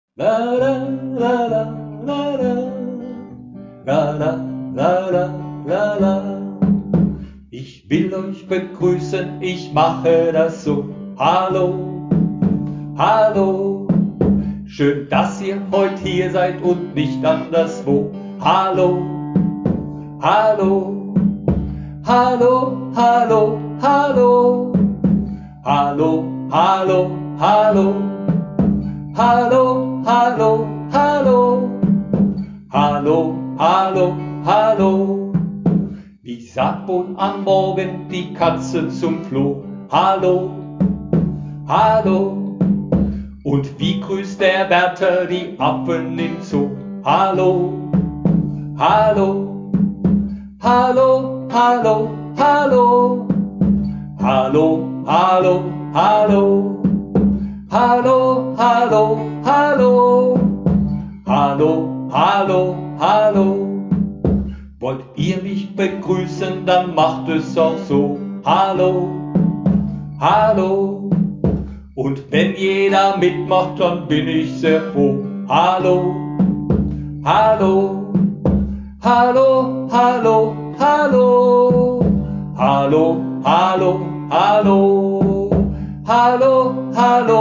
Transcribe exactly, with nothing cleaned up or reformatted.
La la la la la la la la la la la la. Ich will euch begrüßen, ich mache das so. Hallo, hallo. Schön, dass ihr heute hier seid und nicht anderswo. Hallo, hallo, hallo, hallo, hallo. Hallo, hallo, hallo. Hallo, hallo, hallo. Hallo, hallo, hallo. Wie sagt wohl am Morgen die Katze zum Floh? Hallo, hallo. Und wie grüßt der Wärter die Affen im Zoo? Hallo, hallo, hallo, hallo, hallo. Hallo, hallo, hallo. Hallo, hallo, hallo. Hallo, hallo, hallo. Wollt ihr mich begrüßen, dann macht es auch so. Hallo, hallo. Und wenn jeder mitmacht, dann bin ich sehr froh. Hallo, hallo, hallo, hallo, hallo. Hallo, hallo, hallo. Hallo, hallo.